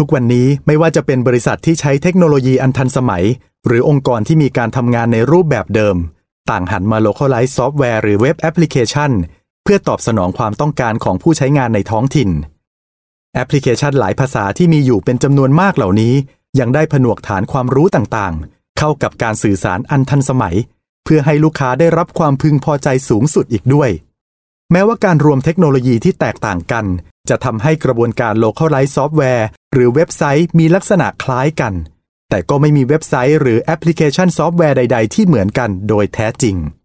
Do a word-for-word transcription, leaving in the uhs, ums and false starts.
ทุกวันนี้ไม่ว่าจะเป็นบริษัทที่ใช้เทคโนโลยีอันทันสมัยหรือองค์กรที่มีการทำงานในรูปแบบเดิมต่างหันมา localize ซอฟต์แวร์หรือเว็บแอปพลิเคชันเพื่อตอบสนองความต้องการของผู้ใช้งานในท้องถิ่นแอปพลิเคชันหลายภาษาที่มีอยู่เป็นจำนวนมากเหล่านี้ยังได้ผนวกฐานความรู้ต่างๆเข้ากับการสื่อสารอันทันสมัยเพื่อให้ลูกค้าได้รับความพึงพอใจสูงสุดอีกด้วยแม้ว่าการรวมเทคโนโลยีที่แตกต่างกันจะทำให้กระบวนการ localize ซอฟต์แวร์หรือเว็บไซต์มีลักษณะคล้ายกันแต่ก็ไม่มีเว็บไซต์หรือแอปพลิเคชันซอฟต์แวร์ใดๆที่เหมือนกันโดยแท้จริง